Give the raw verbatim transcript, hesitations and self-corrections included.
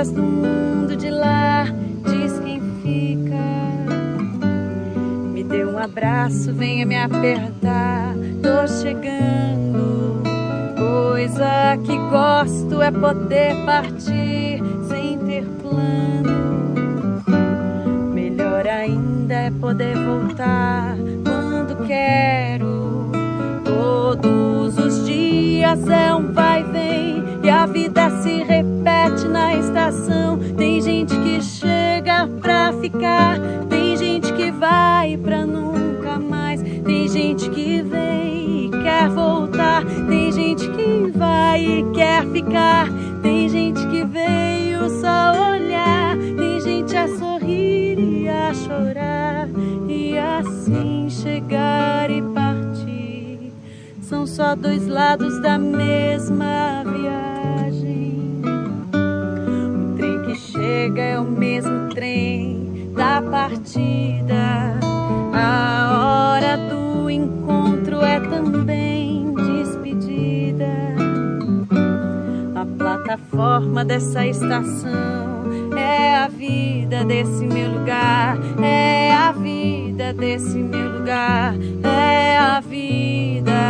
és do mundo de lá, diz quem fica. Me dê um abraço, venha me apertar, tô chegando. Coisa que gosto é poder partir sem ter plano. Melhor ainda é poder voltar quando quero. Todos os dias é um vai e vem e a vida se repete na estação. Tem gente que chega pra ficar, tem gente que vai pra nunca mais. Tem gente que vem e quer voltar, tem gente que vai e quer ficar. Tem gente que veio só olhar, tem gente a sorrir e a chorar, e assim chegar e partir. São só dois lados da mesma viagem. O trem que chega é o mesmo trem da partida. A hora do encontro é também despedida. A plataforma dessa estação é a vida desse meu lugar, é a vida desse meu lugar, é a vida